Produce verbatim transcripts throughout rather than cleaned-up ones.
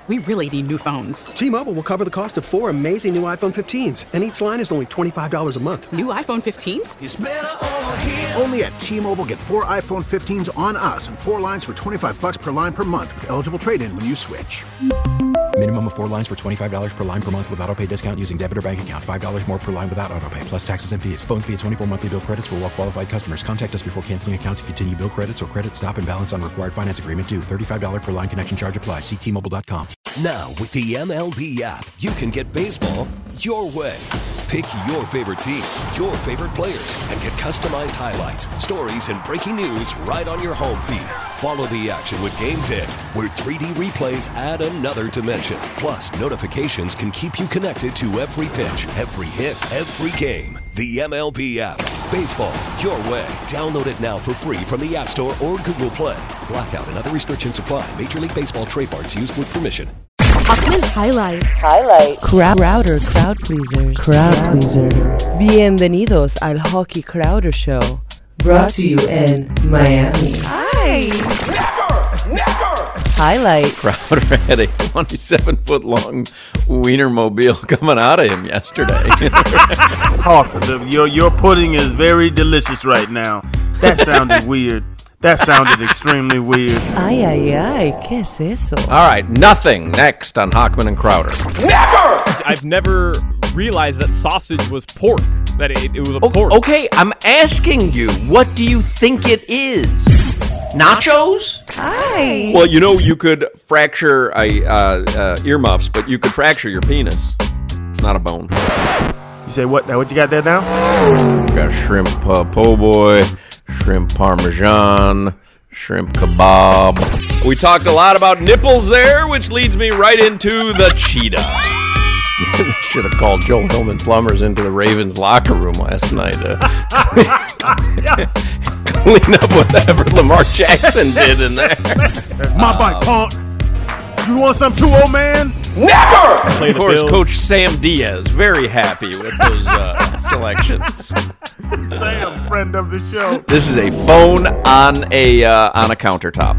We really need new phones. T-Mobile will cover the cost of four amazing new iPhone fifteens, and each line is only twenty-five dollars a month. New iPhone fifteens? It's better over here. Only at T-Mobile, get four iPhone fifteens on us and four lines for twenty-five dollars per line per month with eligible trade-in when you switch. Minimum of four lines for twenty-five dollars per line per month with autopay discount using debit or bank account. five dollars more per line without autopay, plus taxes and fees. Phone fee at twenty-four monthly bill credits for well-qualified customers. Contact us before canceling account to continue bill credits or credit stop and balance on required finance agreement due. thirty-five dollars per line connection charge applies. See T Mobile dot com. Now, with the M L B app, you can get baseball your way. Pick your favorite team, your favorite players, and get customized highlights, stories, and breaking news right on your home feed. Follow the action with Game Day, where three D replays add another dimension. Plus, notifications can keep you connected to every pitch, every hit, every game. The M L B app. Baseball your way. Download it now for free from the App Store or Google Play. Blackout and other restrictions apply. Major League Baseball trademarks used with permission. Hochman highlights. Highlight. Crowd Crowder crowd pleasers. Crowd pleaser. Bienvenidos al Hockey Crowder Show. Brought to you in Miami. Hi. Never! Never! Highlight. Crowder had a twenty-seven foot long Wienermobile coming out of him yesterday. Hawk, the, your, your pudding is very delicious right now. That sounded weird. That sounded extremely weird. Ay, ay, ay. ¿Qué es eso? All right, nothing next on Hochman and Crowder. Never! I've never realized that sausage was pork. That it, it was a O- pork. Okay, I'm asking you, what do you think it is? Nachos? Hi. Well, you know, you could fracture a, uh, uh, earmuffs, but you could fracture your penis. It's not a bone. You say what? Now what you got there now? We got shrimp uh, po' boy, shrimp parmesan, shrimp kebab. We talked a lot about nipples there, which leads me right into the cheetah. Should have called Joel Hillman Plumbers into the Ravens locker room last night to clean up whatever Lamar Jackson did in there. My bike, punk. You want some too, old man? Never! Of course, Coach Sam Diaz, very happy with those uh, selections. Sam, friend of the show. This is a phone on a uh, on a countertop.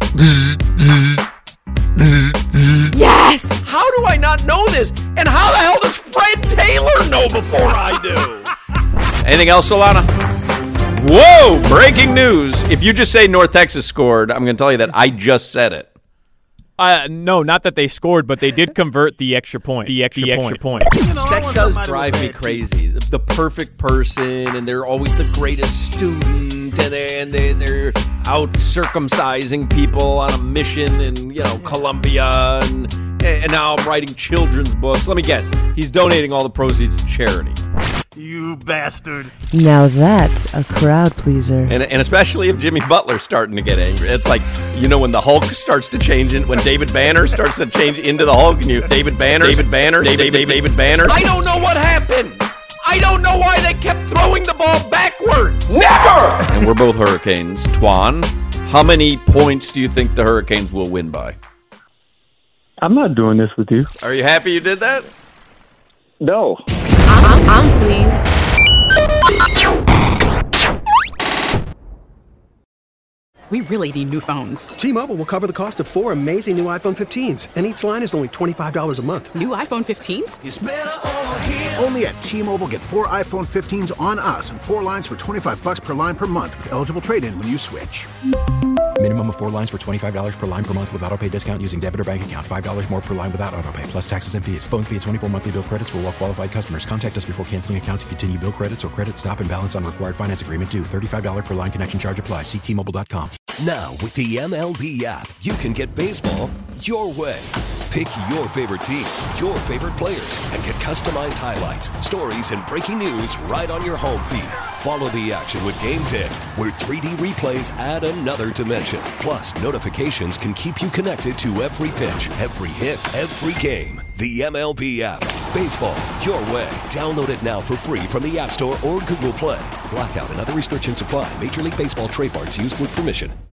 Yes. How do I not know this? And how the hell does Fred Taylor know before I do? Anything else, Solana? Whoa! Breaking news. If you just say North Texas scored, I'm going to tell you that I just said it. Uh, no, not that they scored, but they did convert the extra point. The extra, the extra point. You know, I That want does somebody drive with me that crazy. The, the perfect person, and they're always the greatest student, and, they, and they, they're out circumcising people on a mission in, you know, Colombia, and, and now writing children's books. Let me guess. He's donating all the proceeds to charity. You bastard. Now that's a crowd pleaser. And, and especially if Jimmy Butler's starting to get angry. It's like, you know, when the Hulk starts to change, in, when David Banner starts to change into the Hulk, and you, David Banner, David Banner, David, David, David Banner. I don't know what happened. I don't know why they kept throwing the ball backwards. Never! And we're both Hurricanes. Twan, how many points do you think the Hurricanes will win by? I'm not doing this with you. Are you happy you did that? No. I'm, I'm pleased. We really need new phones. T-Mobile will cover the cost of four amazing new iPhone fifteens, and each line is only twenty-five dollars a month. New iPhone fifteens? It's better over here. Only at T-Mobile, get four iPhone fifteens on us and four lines for twenty-five dollars per line per month with eligible trade-in when you switch. Minimum of four lines for twenty-five dollars per line per month with autopay discount using debit or bank account. five dollars more per line without autopay, plus taxes and fees. Phone fee at twenty-four monthly bill credits for well-qualified customers. Contact us before canceling account to continue bill credits or credit stop and balance on required finance agreement due. thirty-five dollars per line connection charge applies. See T Mobile dot com. Now, with the M L B app, you can get baseball your way. Pick your favorite team, your favorite players, and get customized highlights, stories, and breaking news right on your home feed. Follow the action with Game Day, where three D replays add another dimension. Plus, notifications can keep you connected to every pitch, every hit, every game. The M L B app. Baseball your way. Download it now for free from the App Store or Google Play. Blackout and other restrictions apply. Major League Baseball trademarks used with permission.